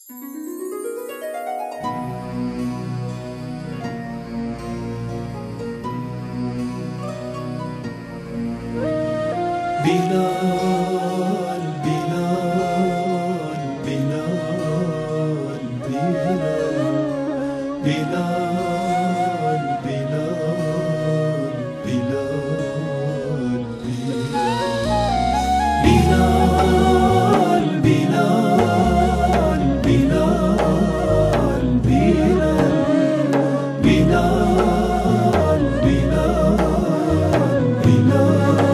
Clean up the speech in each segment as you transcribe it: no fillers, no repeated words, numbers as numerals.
Bilal, Bilal, Bilal, Bilal, Bilal, Bilal, Bilal, Bilal, Bilal, Bilal, Bilal, Bilal, Bilal, Bilal, Bilal.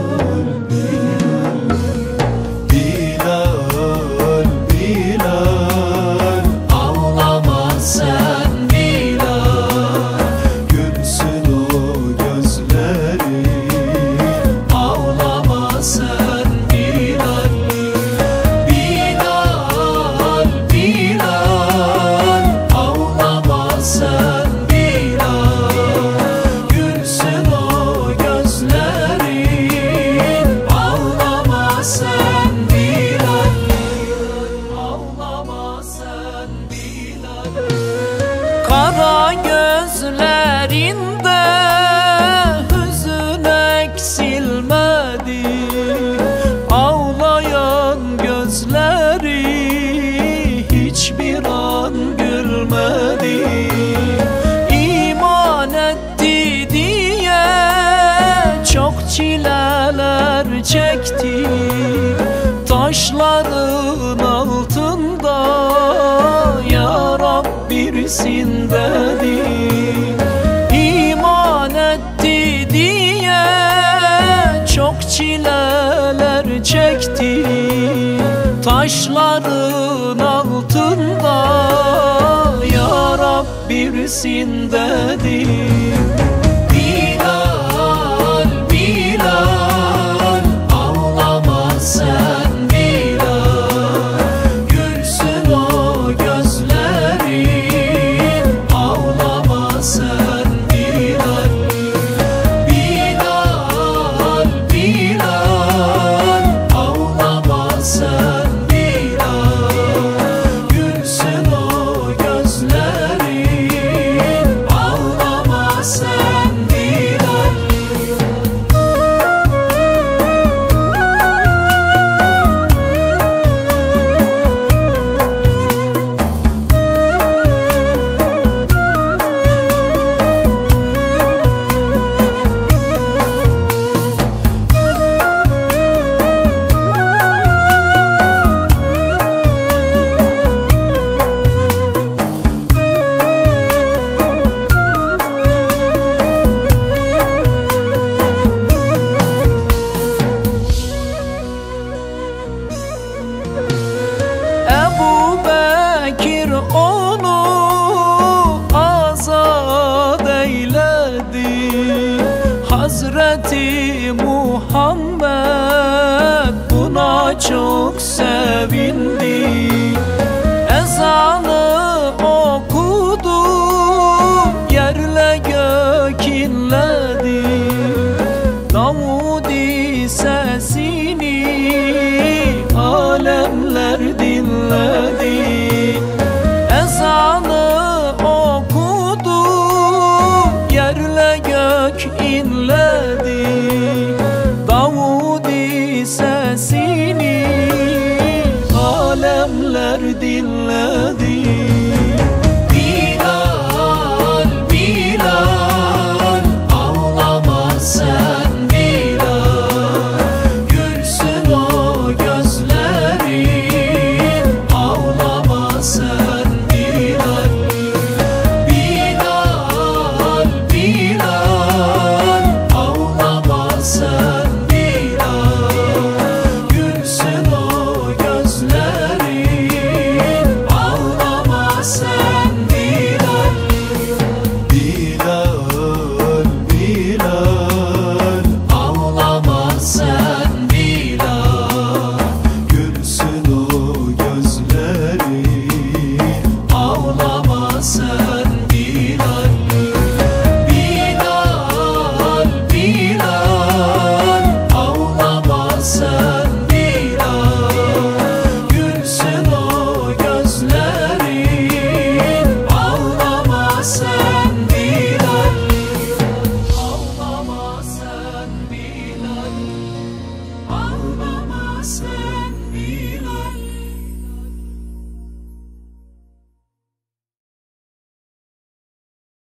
Kara gözlerinde hüzün eksilmedi, ağlayan gözleri hiçbir an gülmedi. İman etti diye çok çileler çekti, taşların altında ya Rabbi birsin dedi. İman etti diye çok çileler çekti, taşların altında ya Rabbi birsin dedi. Bilal, Bilal, ağlama sen Bilal, gülsün o gözlerin, ağlama sen Bilal. Bilal, Bilal, ağlama sen Bilal, gülsün o gözlerin, ağlama sen Bilal. Ebu Bekir onu azat eyledi, Hazreti Muhammed buna çok sevindi. Ezanı okudu, yerle gök inledi, Davudi sesini alemler dinledi. Ezanı okudu, yerle gök inledi, Davudi sesini alemler dinledi.